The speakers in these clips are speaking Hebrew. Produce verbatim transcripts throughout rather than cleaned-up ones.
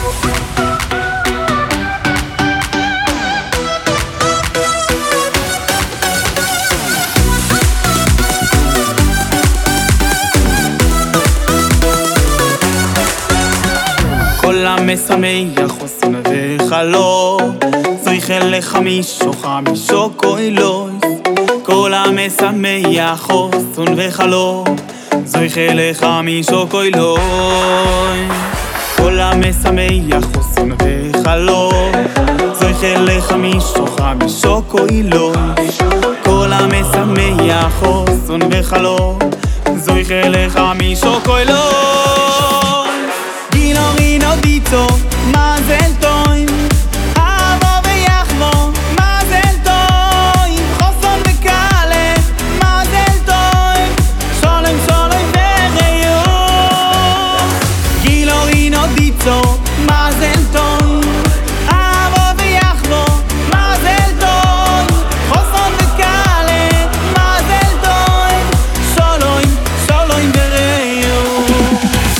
כל המשמח חוסן וחלום זויכל לך משוך משוק אוילוס כל המשמח חוסן וחלום זויכל לך משוק אוילוס כל המשמח חוסן וחלום זויכל לך משוך משוק אוילוס כל המשמח חוסן וחלום זויכל לך משוק אוילוס Dito, mazel tov, avo veyachvo, mazel tov, choson vekale, mazel tov, sholem sholem vereyot. Gilorino dito, mazel tov, avo veyachvo, mazel tov, choson vekale, mazel tov, sholem sholem vereyot.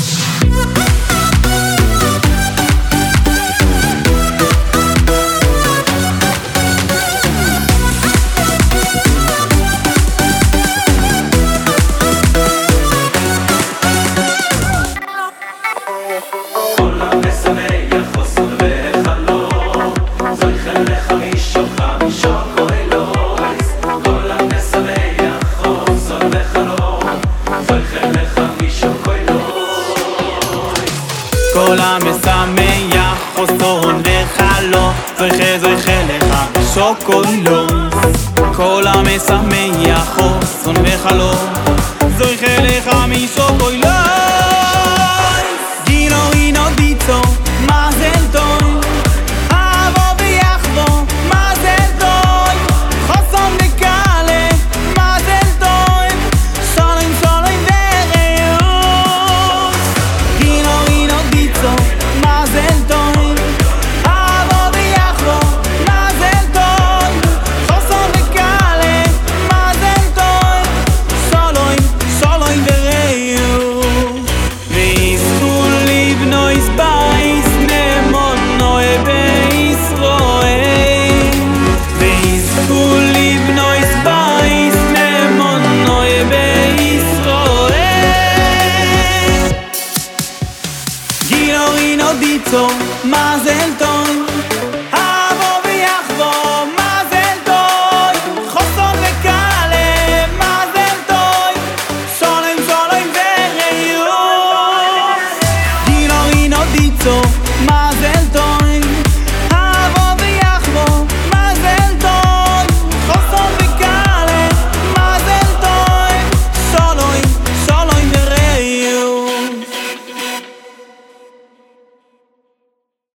כל המשמח חוסן וחלום זויכה זויכה לך משוק אוילוס כל המשמח חוסן וחלום זויכה לך משוק אוילוס גילורינו דיצו מזל טוב אבו ויחבו מזל טוב חוסן וקלה מזל טוב שולם שולם ורעות גילורינו mazel tov, avo veyachvo, mazel tov, choson vekale, mazel tov, sholom sholom vereyot. Ve'yizku libnois bais nemonoi beYisroel. Ve'yizku libnois bais nemonoi beYisroel. Gilorino dito, mazel tov, avo veyachvo, mazel tov, choson vekale, mazel tov, sholem sholem vereyot. Gilorino dito